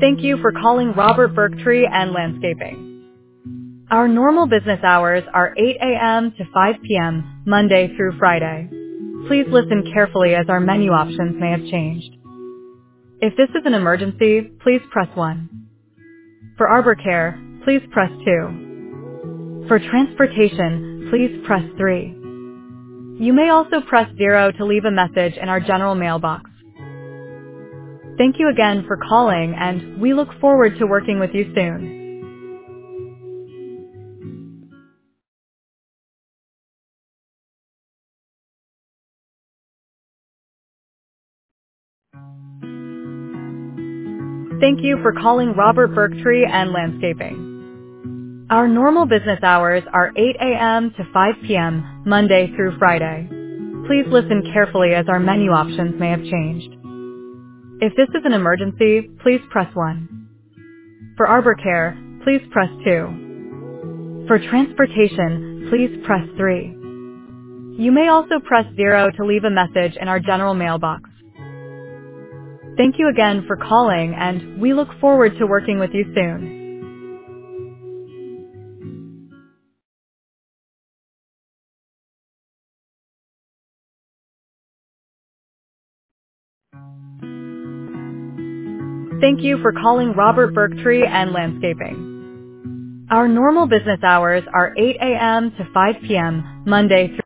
Thank you for calling Robert Berktree and Landscaping. Our normal business hours are 8 a.m. to 5 p.m., Monday through Friday. Please listen carefully as our menu options may have changed. If this is an emergency, please press 1. For arbor care, please press 2. For transportation, please press 3. You may also press 0 to leave a message in our general mailbox. Thank you again for calling, and we look forward to working with you soon. Thank you for calling Robert Berktree and Landscaping. Our normal business hours are 8 a.m. to 5 p.m., Monday through Friday. Please listen carefully as our menu options may have changed. If this is an emergency, please press 1. For arbor care, please press 2. For transportation, please press 3. You may also press 0 to leave a message in our general mailbox. Thank you again for calling, and we look forward to working with you soon. Thank you for calling Robert Berktree and Landscaping. Our normal business hours are 8 a.m. to 5 p.m., Monday through